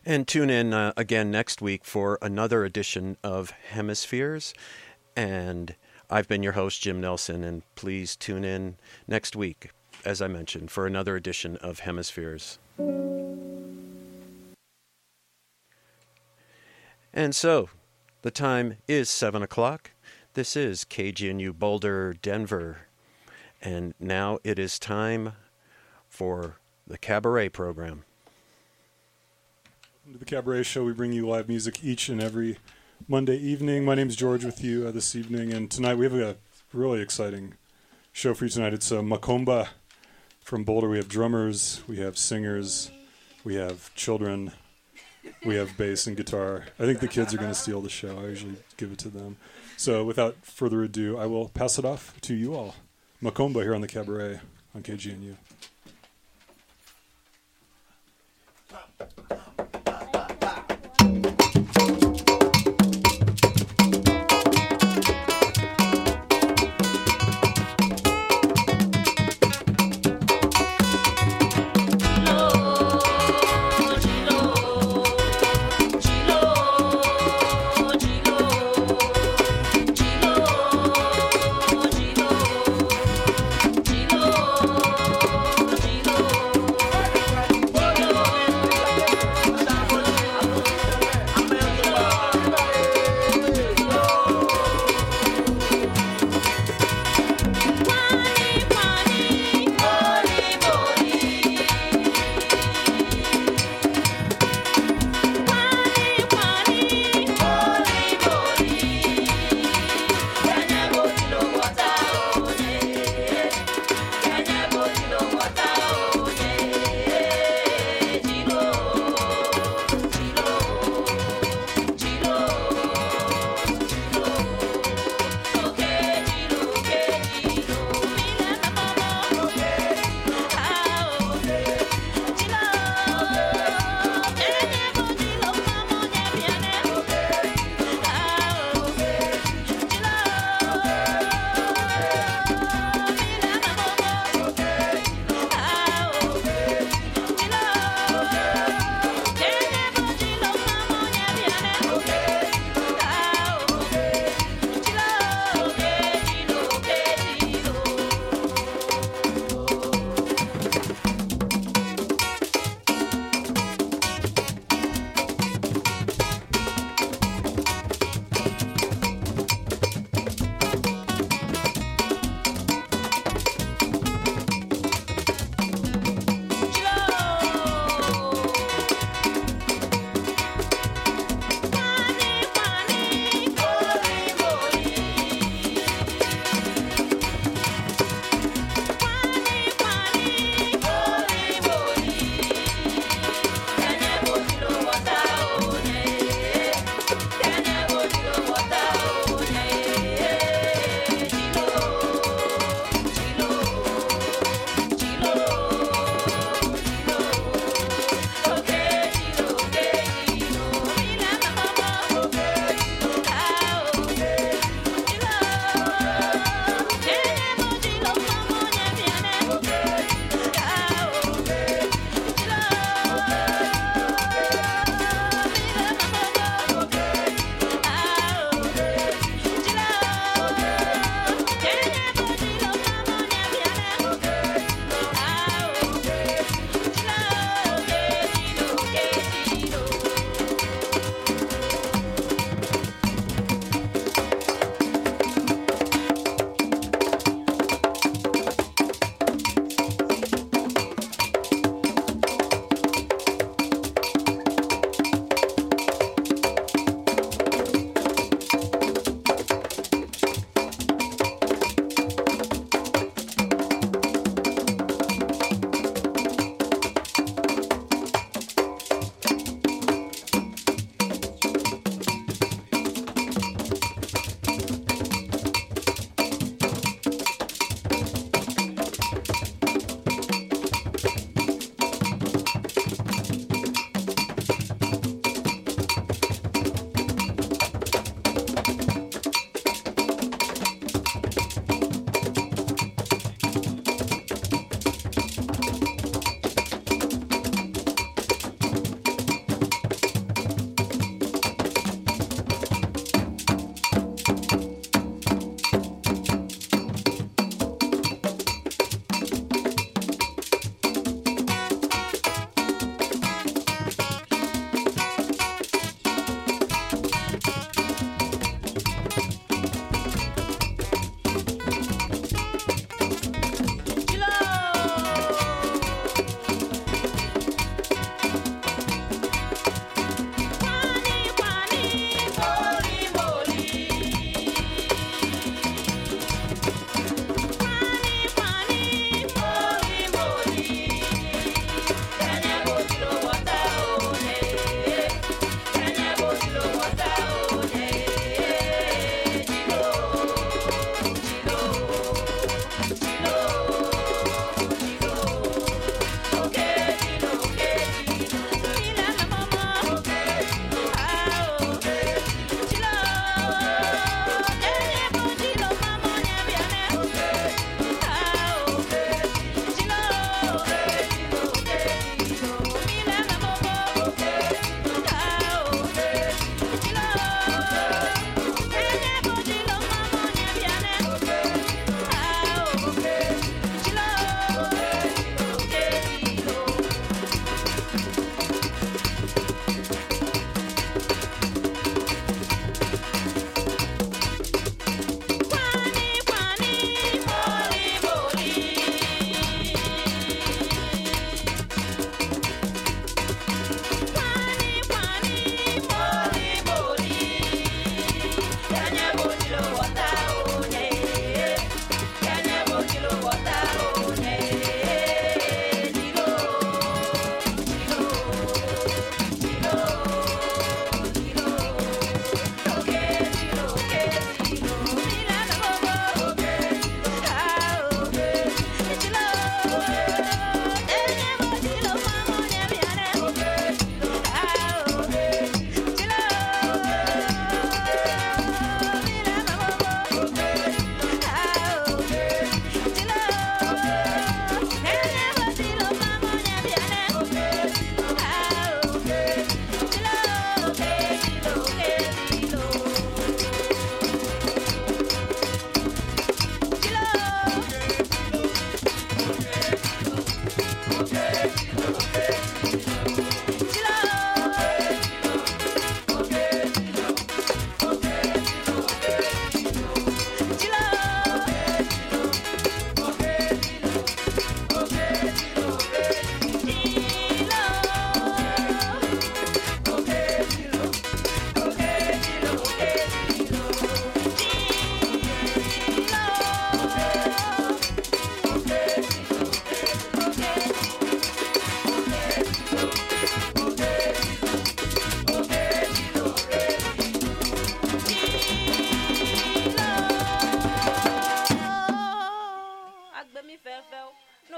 And tune in again next week for another edition of Hemispheres. And I've been your host, Jim Nelson, and please tune in next week, as I mentioned, for another edition of Hemispheres. And so, the time is 7 o'clock. This is KGNU Boulder, Denver. And now it is time for the Cabaret program. Welcome to the Cabaret Show. We bring you live music each and every Monday evening. My name is George with you this evening, and tonight we have a really exciting show for you tonight. It's Macumba from Boulder. We have drummers, we have singers, we have children, we have bass and guitar. I think the kids are going to steal the show. I usually give it to them. So without further ado, I will pass it off to you all. Macumba here on the Cabaret on KGNU.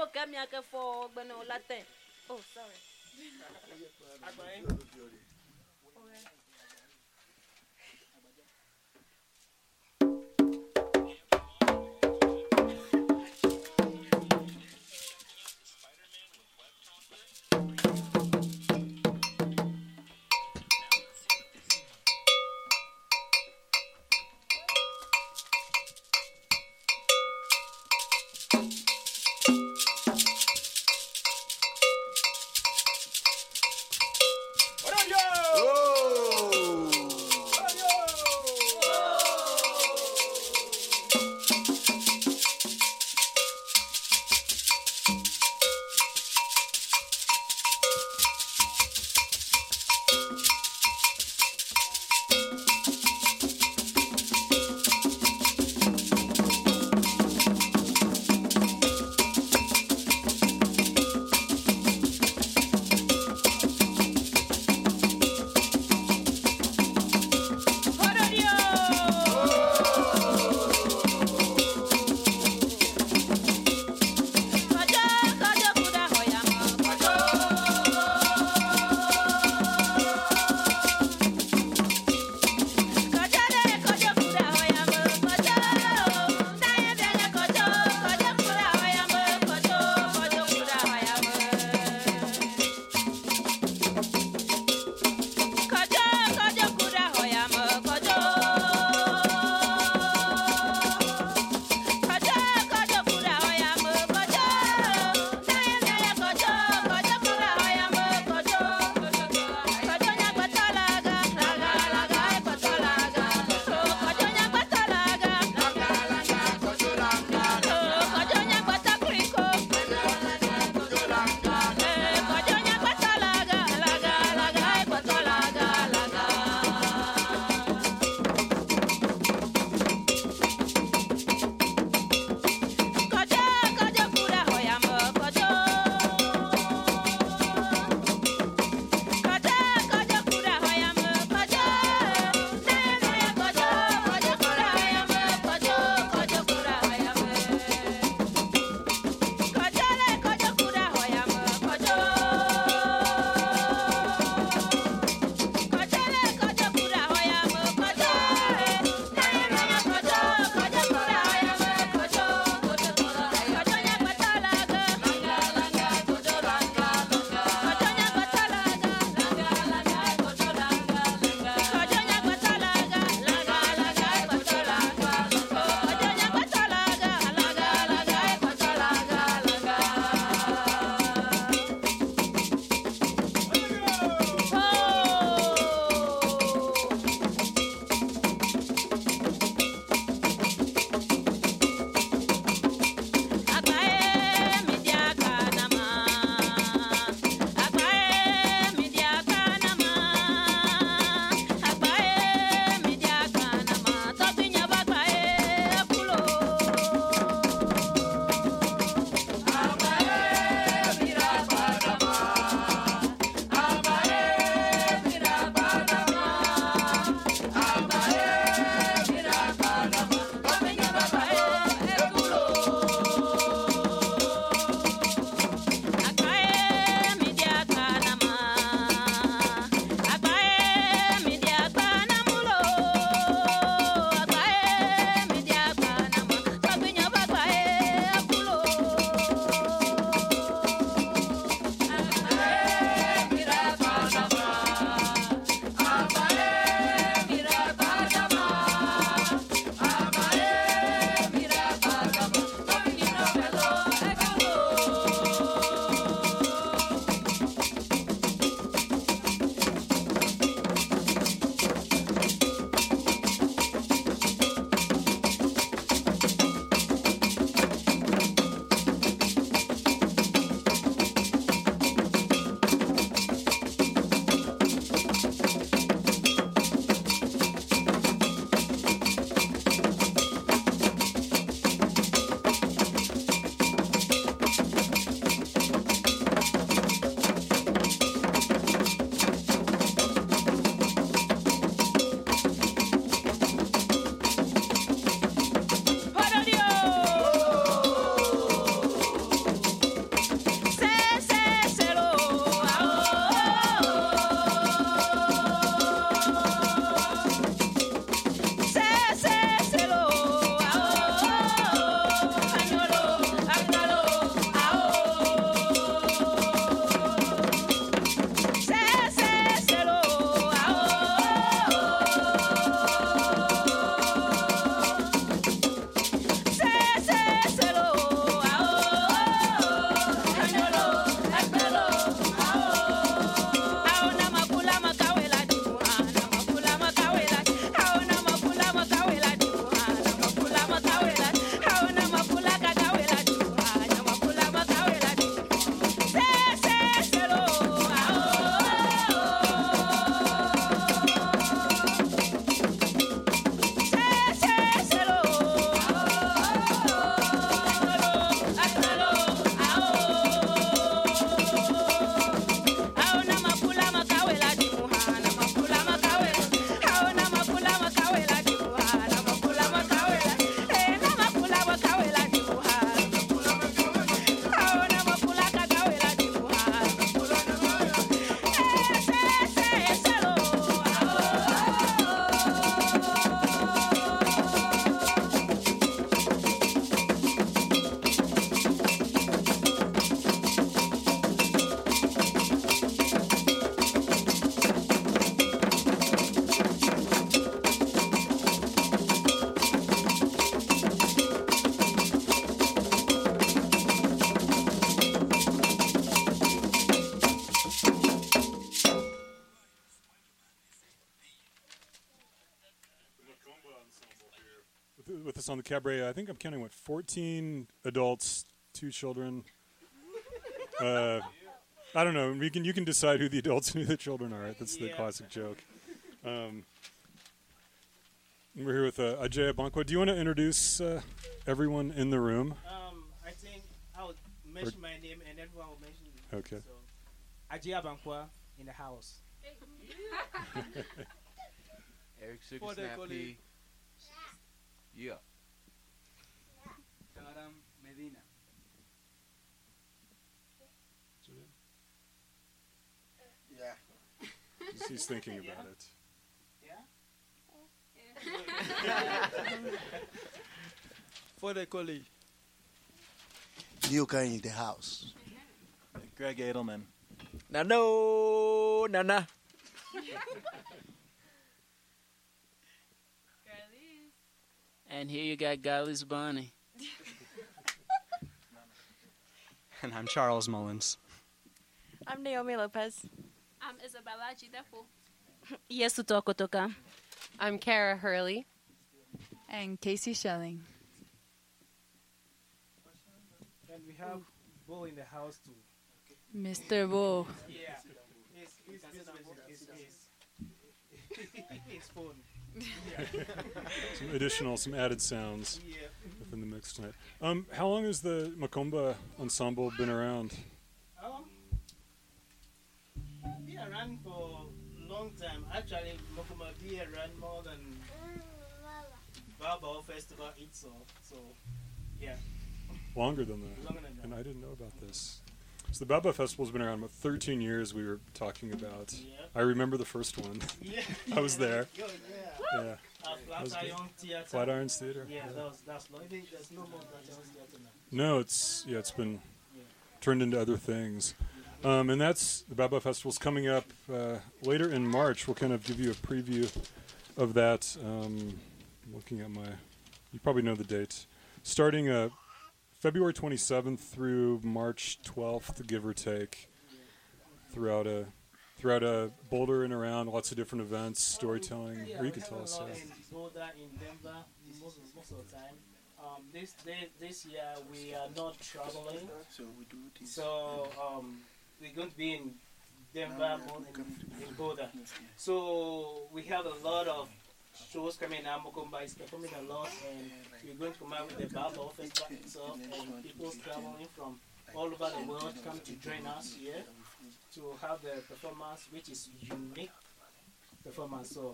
que for bueno latin. Oh, sorry. us on the cabaret. I think I'm counting, 14 adults, 2 children. I don't know. You can decide who the adults and who the children are. Right? That's the classic joke. We're here with Ajay Abankwa. Do you want to introduce everyone in the room? I think I'll mention my name and everyone will mention me. Okay. So, Ajay Abankwa in the house. Eric Sugar-Snappy. Yeah. Karam Medina. Yeah. He's thinking about it. For the colleague. Yuka in the house. Greg Edelman. Nana. And here you got Galley's Bonnie. And I'm Charles Mullins. I'm Naomi Lopez. I'm Isabella Gidefu. Yesu Tokotoka. I'm Kara Hurley. And Casey Schelling. And we have Bo in the house too. Mr. Bo. Yeah. His phone. Some added sounds within the mix tonight. How long has the Makomba ensemble been around? Been around for a long time. Actually, Mokuma be around more than Bao Festival itself. So, yeah. Longer than that. Longer than that. And I didn't know about this. So the Baba Festival's been around about 13 years. We were talking about. Yeah. I remember the first one. Yeah. I was there. Yeah. Yeah. Flatiron Theater. Flatirons Theater. Yeah, that's long. There's no more Flatirons Theater now. No, it's been turned into other things. And that's the Baba Festival's coming up later in March. We'll kind of give you a preview of that. Looking at you probably know the date. Starting February 27th through March 12th, give or take, throughout Boulder and around, lots of different events, storytelling. Or you can tell us. In Boulder, in Denver, most of the time. This year we are not traveling, so we're going to be in Denver, in Boulder. So we have a lot of shows coming out. Mokomba is performing a lot, and we're going to come out with the Baba Festival itself, and people traveling from all over the world come to join us here to have the performance, which is unique performance. So.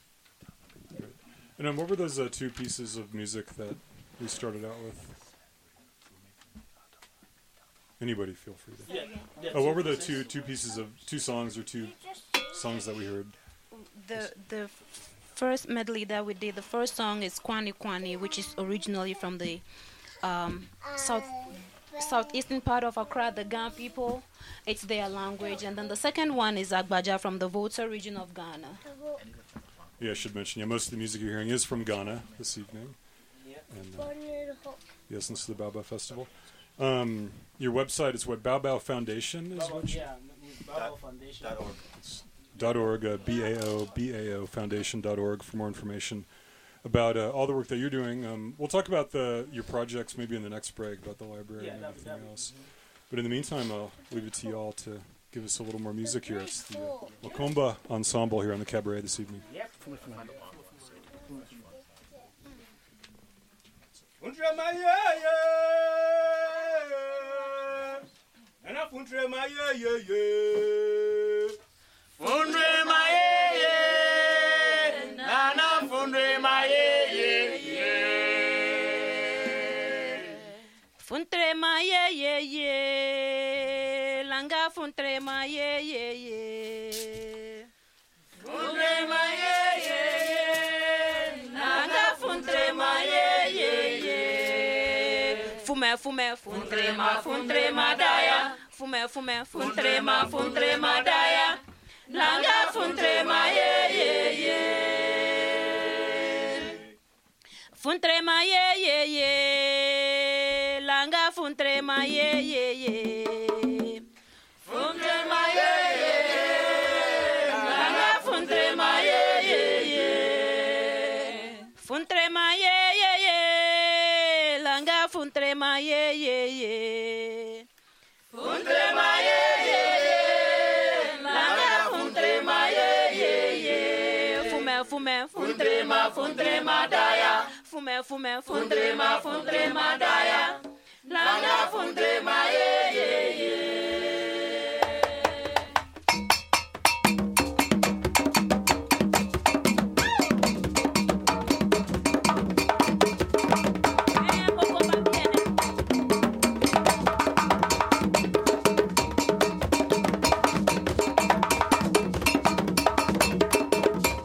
And what were those 2 pieces of music that we started out with? Anybody feel free to. Yeah. What were the two songs that we heard? The first medley that we did, the first song is Kwani Kwani, which is originally from the southeastern part of Accra, the Gan people. It's their language. And then the second one is Agbaja from the Volta region of Ghana. Yeah, I should mention, most of the music you're hearing is from Ghana this evening. And, yes, this is the Bao Bao Festival. Your website is what? Bao Bao Foundation is what? Yeah, Bao Bao Foundation. It's .org, BAO Foundation.org for more information about all the work that you're doing. We'll talk about your projects maybe in the next break, about the library and everything else. But in the meantime, I'll leave it to you all to give us a little more music here. It's the Makomba Ensemble here on the Cabaret this evening. Yep. Funtre ma ye langa funtre ma ye funtre ma ye langa funtre ma ye fume funtre ma daya fume funtre ma daya langa funtre ma ye funtre ma ye langa funtre ma ye funtre ma ye langa funtre ma ye funtre ma ye funtrema ye ye ye. Funtrema ye ye ye. Langa funtrema ye ye ye. Fume fume Funtrema funtrema daya. fume fume Funtrema funtrema daya. Langa funtrema ye ye ye.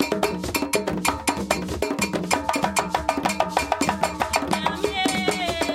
Yeah.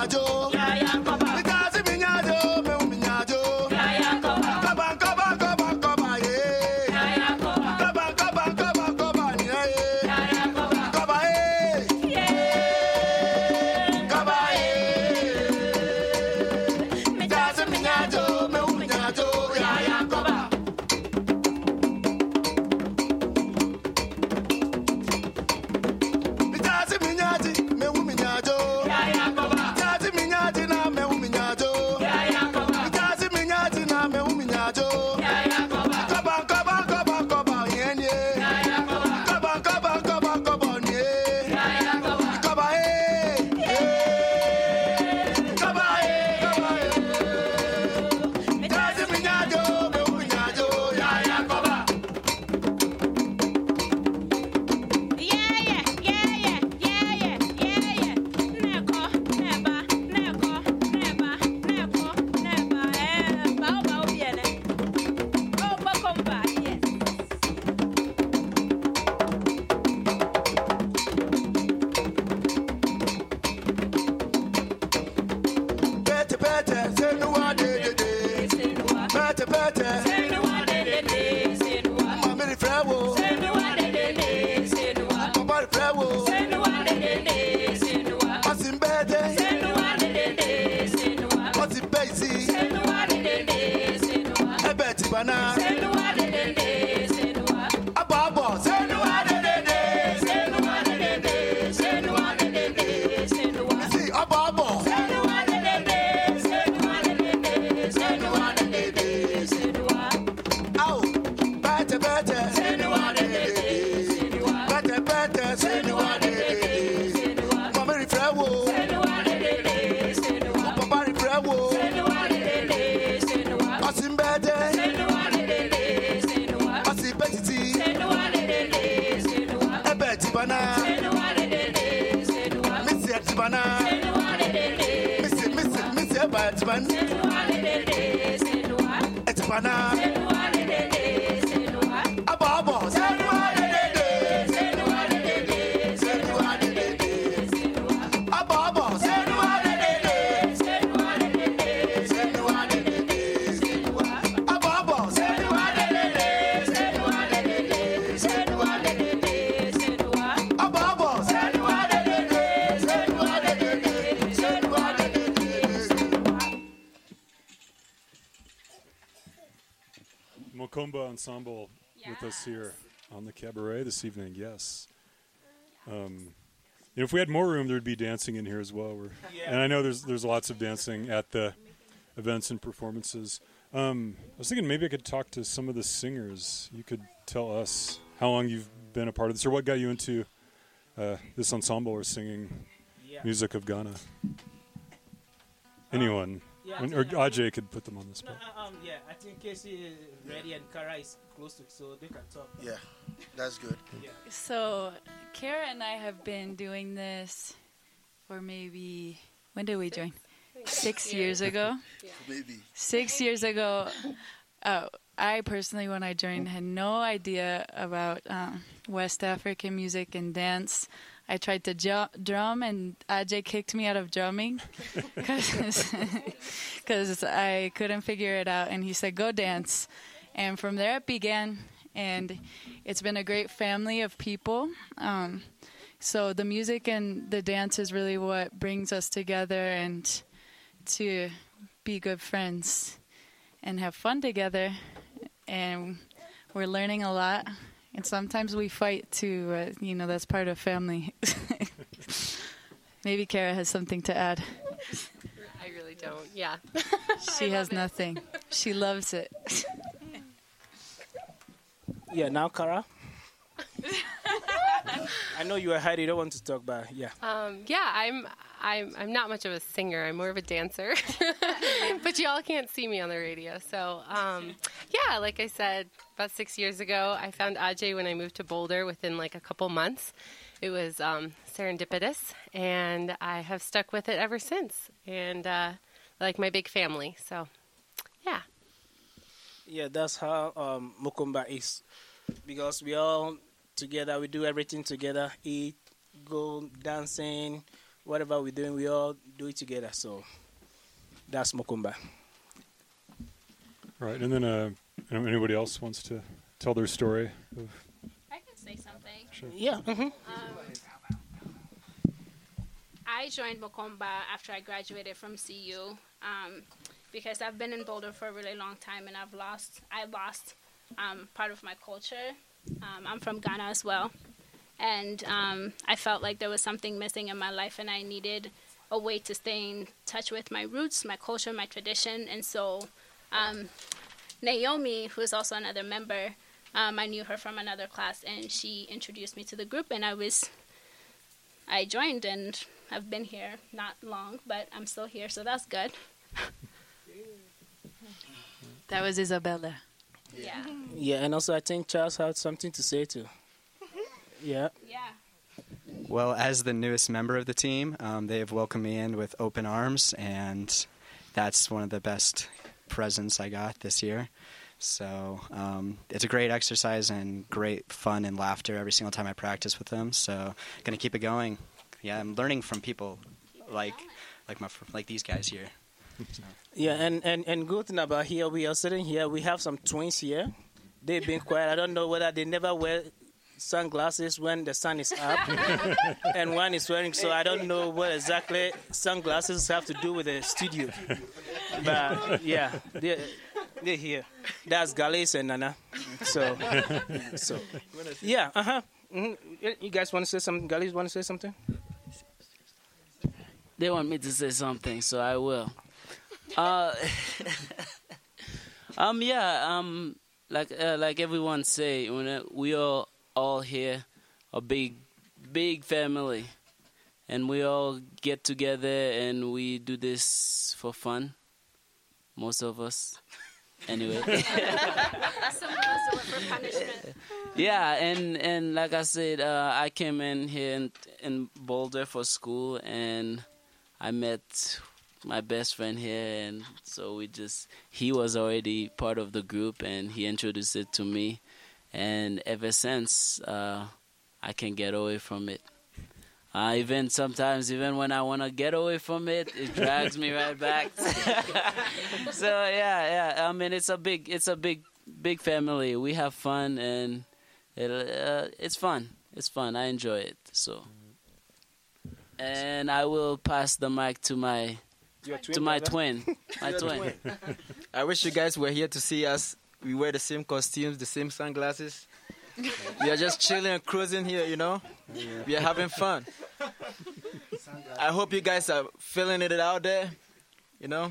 Mokomba Ensemble with us here on the cabaret this evening. Yes. If we had more room, there'd be dancing in here as well. And I know there's lots of dancing at the events and performances. I was thinking maybe I could talk to some of the singers. You could tell us how long you've been a part of this, or what got you into this ensemble or singing music of Ghana. Anyone. Or Ajay could put them on the spot. I think Casey is ready and Kara is close to, so they can talk. Yeah, that's good. Yeah. So, Kara and I have been doing this for maybe, when did we join? 6 years ago. Yeah. Maybe. 6 years ago. I personally, when I joined, had no idea about West African music and dance. I tried to drum, and Ajay kicked me out of drumming because I couldn't figure it out. And he said, go dance. And from there it began, and it's been a great family of people. So the music and the dance is really what brings us together, and to be good friends and have fun together. And we're learning a lot. And sometimes we fight too, that's part of family. Maybe Kara has something to add. I really don't, yeah. She has nothing. She loves it. Yeah, now Kara. I know you are hiding, you don't want to talk, but yeah. I'm not much of a singer. I'm more of a dancer. But y'all can't see me on the radio. So, like I said, about 6 years ago, I found Ajay when I moved to Boulder within like a couple months. It was serendipitous, and I have stuck with it ever since. And like my big family. So, yeah. Yeah, that's how Mokomba is. Because we all together, we do everything together. Eat, go dancing, whatever we're doing, we all do it together. So that's Mokumba. Right, and then anybody else wants to tell their story? I can say something. Sure. Yeah. I joined Mokomba after I graduated from CU because I've been in Boulder for a really long time and I lost part of my culture. I'm from Ghana as well. And I felt like there was something missing in my life and I needed a way to stay in touch with my roots, my culture, my tradition. And so Naomi, who is also another member, I knew her from another class and she introduced me to the group and I joined and I've been here not long, but I'm still here, so that's good. That was Isabella. Yeah. Yeah, and also I think Charles had something to say too. Yeah. Yeah. Well, as the newest member of the team, they have welcomed me in with open arms, and that's one of the best presents I got this year. So it's a great exercise and great fun and laughter every single time I practice with them. So going to keep it going. Yeah, I'm learning from people like these guys here. So. Yeah, and good thing about here, we are sitting here. We have some twins here. They've been quiet. I don't know whether they never wear sunglasses when the sun is up, and one is wearing. So I don't know what exactly sunglasses have to do with the studio. But yeah, they're here. That's Galis and Nana. So yeah. You guys want to say something? Galis want to say something? They want me to say something, so I will. Like everyone say, we are all here, a big family, and we all get together and we do this for fun. Most of us, anyway. Some of us do it for punishment. Yeah, and like I said, I came in here in Boulder for school, and I met my best friend here, and so he was already part of the group, and he introduced it to me, and ever since, I can't get away from it. Even when I want to get away from it, it drags me right back. So yeah. I mean, it's a big family. We have fun, and it's fun. It's fun. I enjoy it. So, and I will pass the mic to my twin. My twin. I wish you guys were here to see us. We wear the same costumes, the same sunglasses. We are just chilling and cruising here, you know. Yeah. We are having fun. I hope you guys are feeling it out there, you know.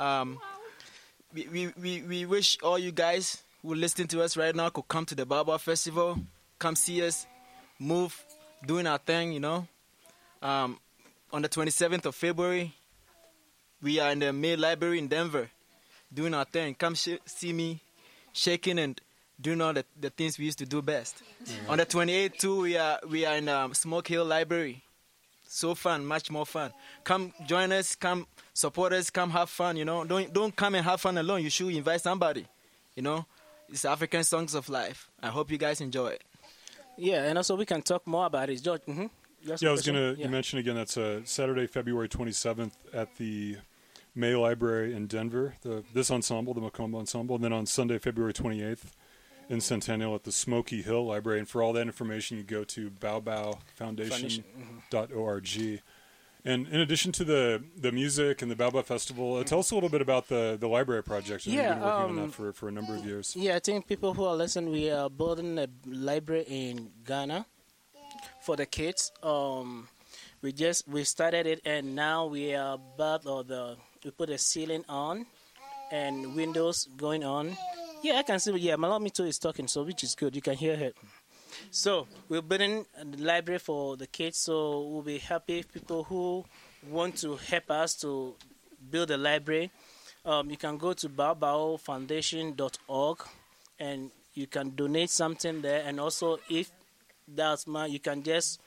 We wish all you guys who are listening to us right now could come to the Baobab Festival, come see us, move, doing our thing, you know. On the 27th of February, we are in the May Library in Denver, doing our thing. Come see me, shaking and doing all the things we used to do best. Mm-hmm. On the 28th too, we are in Smoke Hill Library. So fun, much more fun. Come join us, come support us, come have fun. You know, don't come and have fun alone. You should invite somebody. You know, it's African Songs of Life. I hope you guys enjoy it. Yeah, and also we can talk more about it, George. Mm-hmm. Yeah, I was going to mention again, that's Saturday, February 27th at the May Library in Denver, this ensemble, the Mokomba Ensemble, and then on Sunday, February 28th in Centennial at the Smoky Hill Library. And for all that information, you go to baobaofoundation.org. And in addition to the music and the Baobab Festival, tell us a little bit about the library project. You've been working on that for a number of years. Yeah, I think people who are listening, we are building a library in Ghana for the kids. We started it, and now we are we put a ceiling on and windows going on. Yeah, I can see. Yeah, Malamito is talking, so which is good. You can hear her. So we're building a library for the kids. So we'll be happy if people who want to help us to build a library. You can go to baobaofoundation.org and you can donate something there. And also, if that's you can just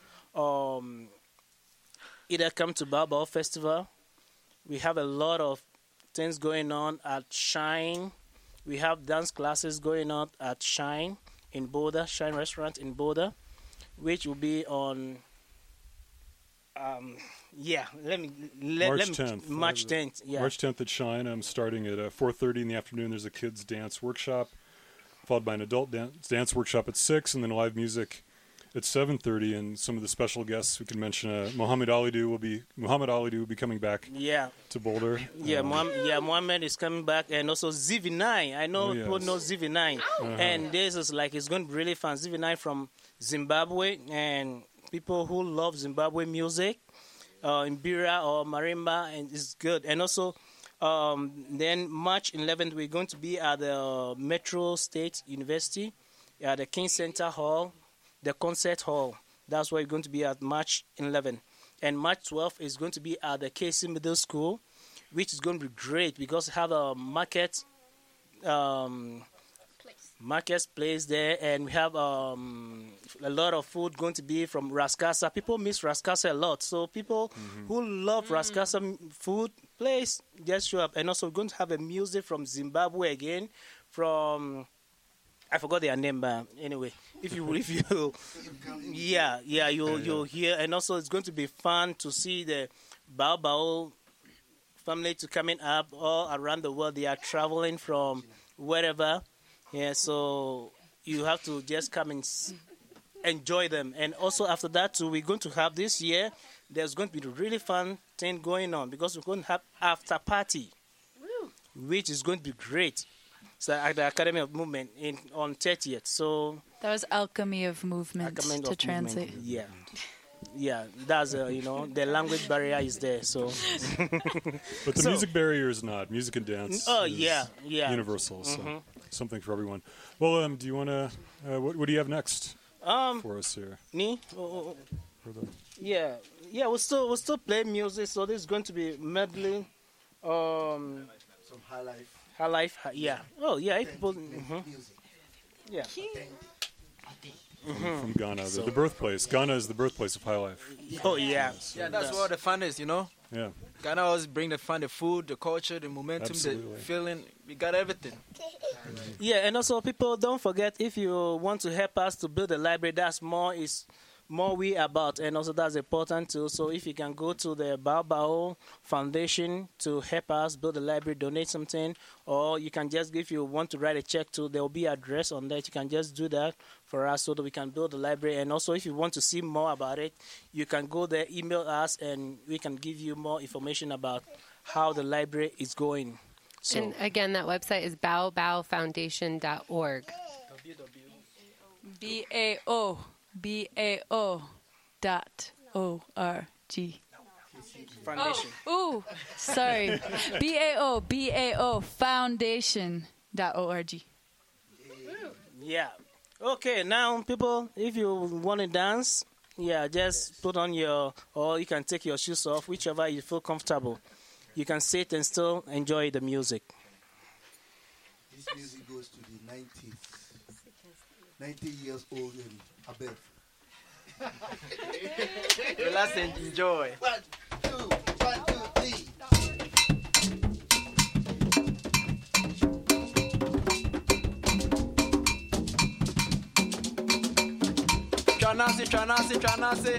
either come to Baobab Festival. We have a lot of things going on at Shine. We have dance classes going on at Shine in Boulder, Shine Restaurant in Boulder, which will be on Yeah, March 10th. March 10th. Yeah. March 10th at Shine. I'm starting at 4:30 in the afternoon. There's a kids dance workshop, followed by an adult dance workshop at 6, and then live music at 7:30. And some of the special guests we can mention. Muhammad Ali will be coming back. Yeah. To Boulder. Yeah, Muhammad is coming back, and also ZV9. I know people know ZV9, and this is like it's going to be really fun. ZV9 from Zimbabwe, and people who love Zimbabwe music. Mbira or marimba, and it's good. And also, then March 11th, we're going to be at the Metro State University, at the King Center Hall, the concert hall. That's where we're going to be at March 11th. And March 12th is going to be at the KC Middle School, which is going to be great because we have a market place there, and we have a lot of food going to be from Rascasa. People miss Rascasa a lot, so people who love Rascasa food place, just show up. And also we're going to have a music from Zimbabwe again, from I forgot their name, but anyway, if you you'll hear. And also it's going to be fun to see the Bao family to coming up all around the world. They are traveling from wherever. Yeah, so you have to just come and enjoy them. And also after that, too, we're going to have this year, there's going to be a really fun thing going on because we're going to have after party, which is going to be great. So at the Academy of Movement on 30th. So that was Alchemy of Movement to translate. Yeah. Yeah, that's the language barrier is there. So, but the music barrier is not. Music and dance. Oh is universal. So something for everyone. Well, do you want to? What do you have next for us here? Me? Yeah. We'll still play music. So this is going to be medley. Some high life. High life. Yeah. Oh yeah. People. Yeah. From Ghana, the birthplace. Ghana is the birthplace of high life. Oh yeah, yeah. That's where the fun is, Yeah. Ghana always bring the fun, the food, the culture, the momentum, Absolutely. the feeling. We got everything. Yeah, and also people don't forget if you want to help us to build a library, that's more we about, and also that's important too. So if you can go to the Bao Foundation to help us build a library, donate something, or you can just, if you want to write a check to, there will be address on that. You can just do that for us so that we can build a library. And also if you want to see more about it, you can go there, email us, and we can give you more information about how the library is going. So, and again, that website is baobaofoundation.org. BAO.org. Foundation. Oh, sorry. BAO Foundation.org. Yeah. Okay, now people, if you want to dance, just put on or you can take your shoes off, whichever you feel comfortable. You can sit and still enjoy the music. This music goes to the 90s. 90 years old and above. Relax and enjoy. 1, 2, 3. Tranasi.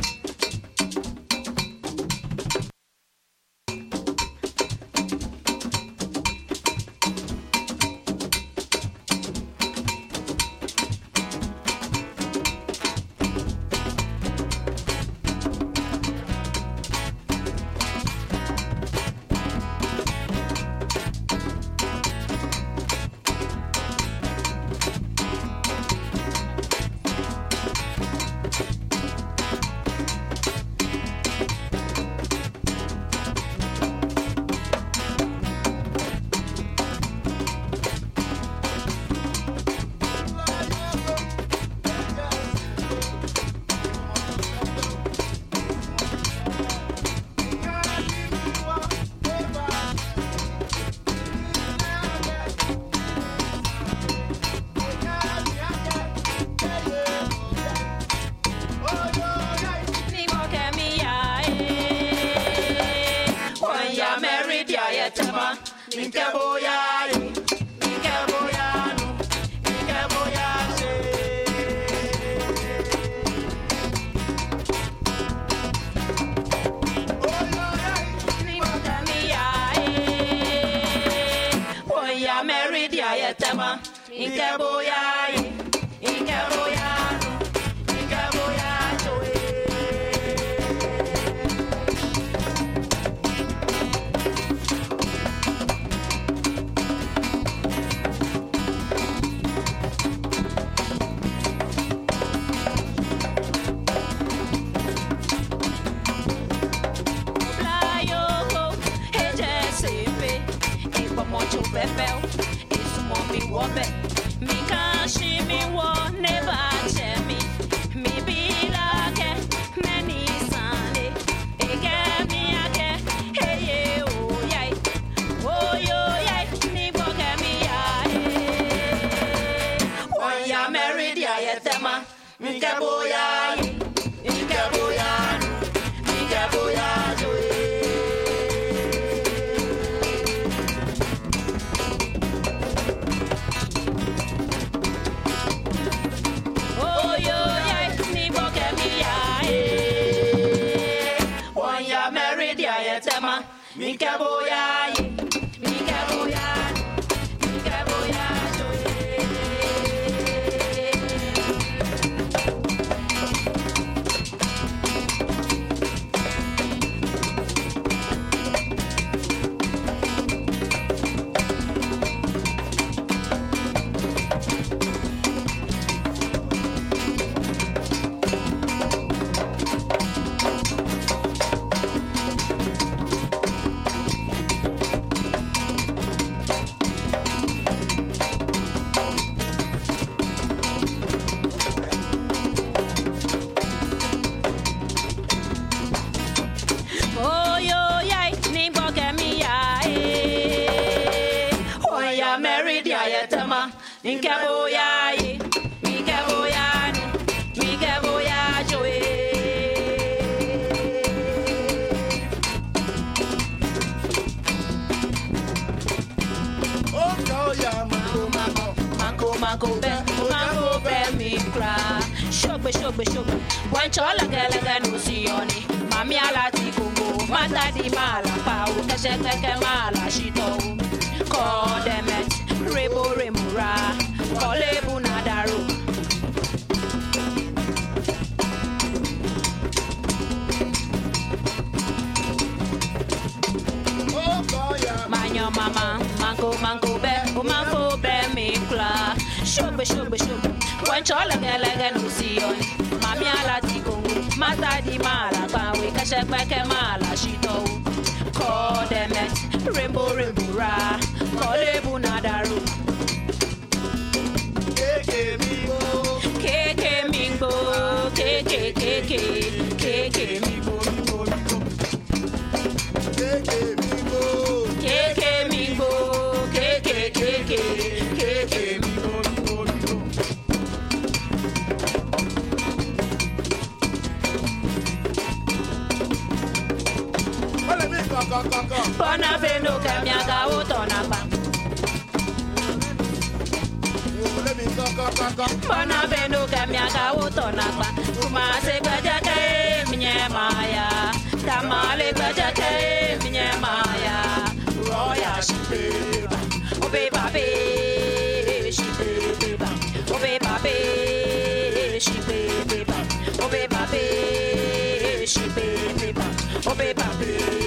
Inkeboya, Inkeboya, Inkeboya, Joe. Bebel, isso mombi wobe, mi kanshi mi wo never chemi, mi bilake, many sane, ege mi ake, hey oh yai, oh yo yai, ni boke mi ya, oh ya married ya yetema, mi keboya, mi keboya, mi keboya joe. Mikaboya, Mikaboya, Mikaboya, Mikaboya, Mikaboya, Mikaboya, Joe. Oh, no, yeah, Mango, be, me cry. Shobe. When chola galaga no sioni, Mami alati kungo, Mata di mala, Pau, Kashaka mala, Shito. Call them it, Rebo Remura, Kolebu Nadaru. Manyo mama, mango be me cla. Shobe. When chola galaga no sioni, Mami alati kungo, Mata di mala, Pau, Kashaka mala, Shito. Call them it, Rainbow Ra, Kolebu Nadaru. Keke Mingbo, Keke Mingbo. Bona vendo kamiaga utona pa. Bona vendo kamiaga utona pa. Kuma se kajake mnyemaya. Tamale kajake mnyemaya. Roya shipeba. Obe babe shipeba. Obe babe shipeba. Obe babe shipeba. Obe babe.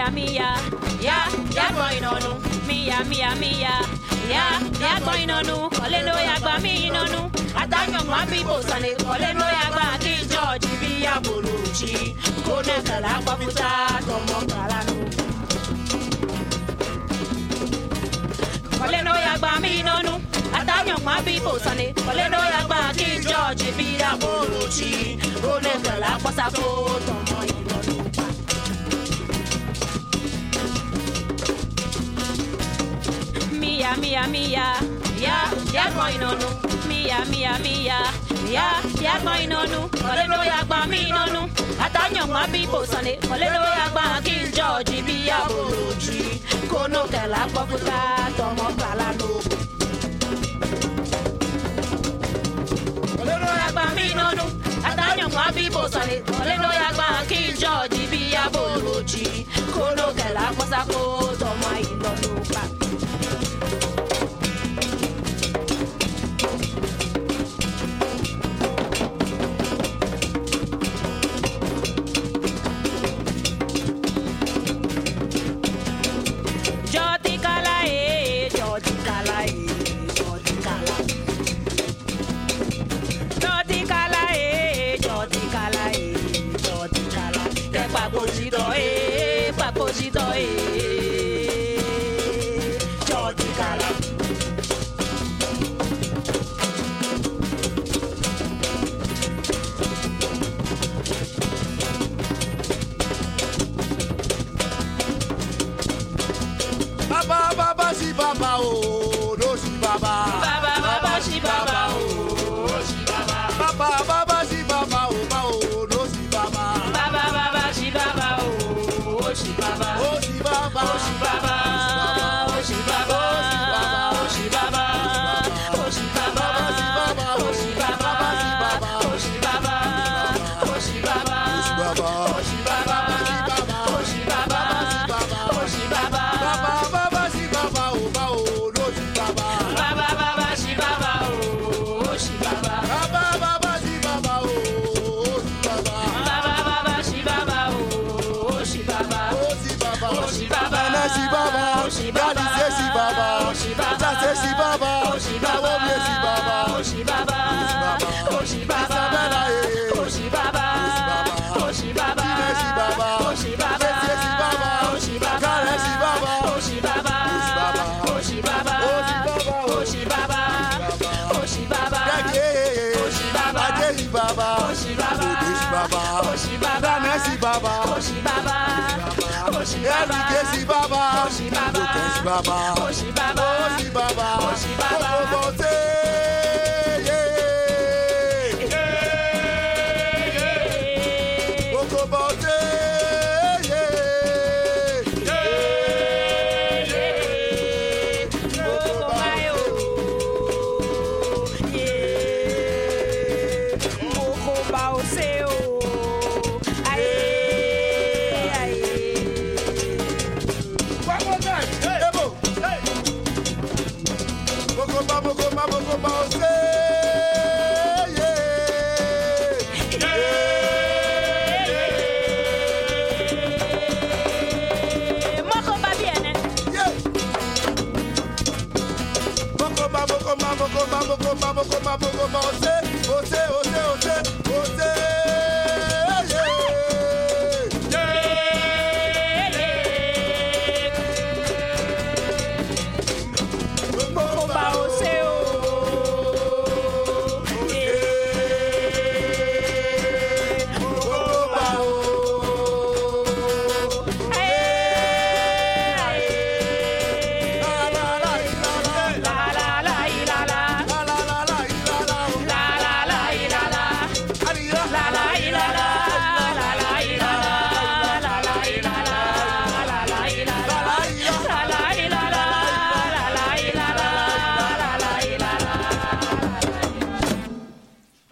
mia, ya going on, mia, ya going on, Coleno Yagba mi nonu, Atanyo Mabibo Sane, Coleno Yagba, King George, Via Boluchi, Kone Kalapa Puta, Tomo Kalano. Coleno Yagba mi nonu, Atanyo Mabibo Sane, Coleno Yagba, King George, Via Boluchi, Kone Kalapa Sapo, Tomo Mia, ya going on, mia, ya going on, Coleno Yagba mi nonu, Atanyo Mabibo Sane, Coleno Yagba, King George, Via Boluchi, Kono Kalapa Puta, Tomo Kalano. Coleno Yagba mi nonu, Atanyo Mabibo Sane, Coleno Yagba, King George, Via Boluchi, Kono Kalapa Sapo, Tomo Ilonu.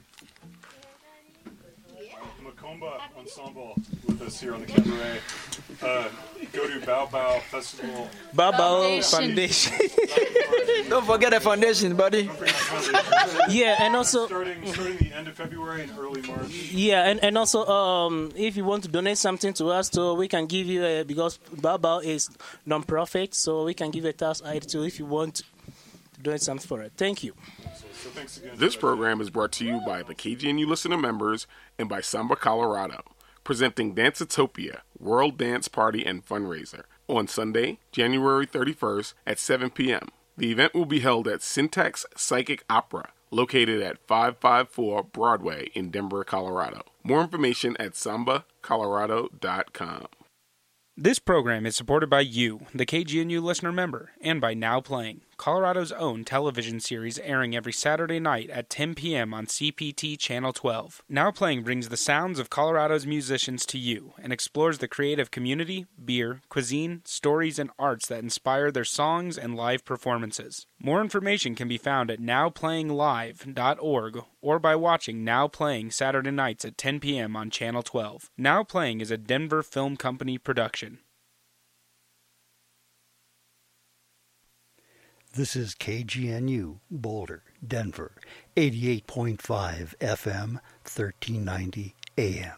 Ensemble with us here on the cabaret. Go to Bao Bao Festival. Bao Bao Foundation. Don't forget the foundation, buddy. Yeah, and also starting the end of February and early March. Yeah, and also if you want to donate something to us, so we can give you because Bao Bao is non-profit, so we can give a tax ID too if you want to donate something for it. Thank you. So thanks again. This program is brought to you by the KGNU listener members and by Samba Colorado, presenting Danceatopia, World Dance Party and Fundraiser, on Sunday, January 31st at 7 p.m. The event will be held at Syntax Psychic Opera, located at 554 Broadway in Denver, Colorado. More information at sambacolorado.com. This program is supported by you, the KGNU listener member, and by Now Playing, Colorado's own television series airing every Saturday night at 10 p.m. on CPT Channel 12. Now Playing brings the sounds of Colorado's musicians to you and explores the creative community, beer, cuisine, stories, and arts that inspire their songs and live performances. More information can be found at nowplayinglive.org or by watching Now Playing Saturday nights at 10 p.m. on Channel 12. Now Playing is a Denver Film Company production. This is KGNU, Boulder, Denver, 88.5 FM, 1390 AM.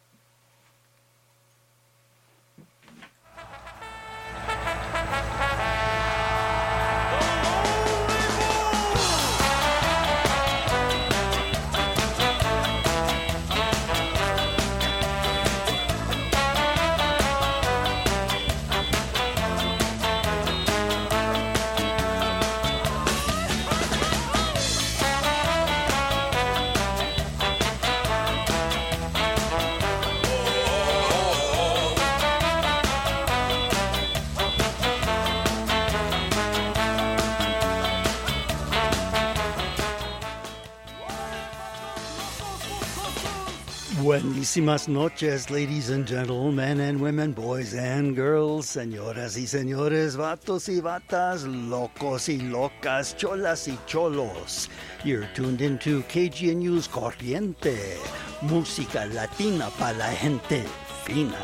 Buenísimas noches, ladies and gentlemen, men and women, boys and girls, señoras y señores, vatos y vatas, locos y locas, cholas y cholos. You're tuned into KGNU's Corriente, música latina para la gente fina.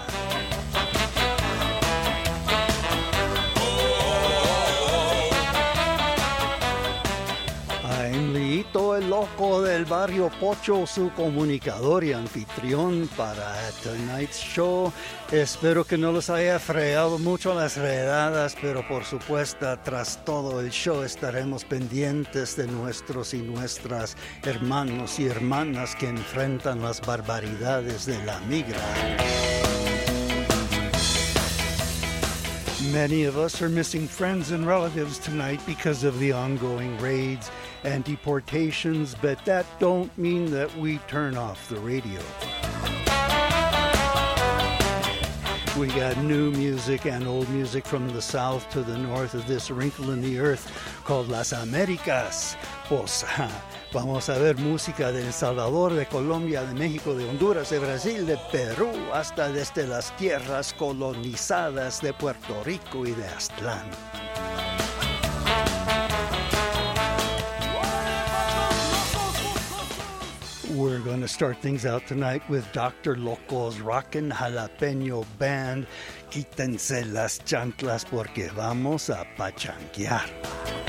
I'm Leito, el loco del barrio Pocho, su comunicador y anfitrión para tonight's show. Espero que no los haya freado mucho las redadas, pero por supuesto, tras todo el show estaremos pendientes de nuestros y nuestras hermanos y hermanas que enfrentan las barbaridades de la migra. Many of us are missing friends and relatives tonight because of the ongoing raids and deportations, but that don't mean that we turn off the radio. We got new music and old music from the south to the north of this wrinkle in the earth called Las Américas. Pues, vamos a ver música de El Salvador, de Colombia, de México, de Honduras, de Brasil, de Perú, hasta desde las tierras colonizadas de Puerto Rico y de Aztlán. We're going to start things out tonight with Dr. Loco's Rockin' Jalapeño Band. Quítense las chanclas porque vamos a pachanquear.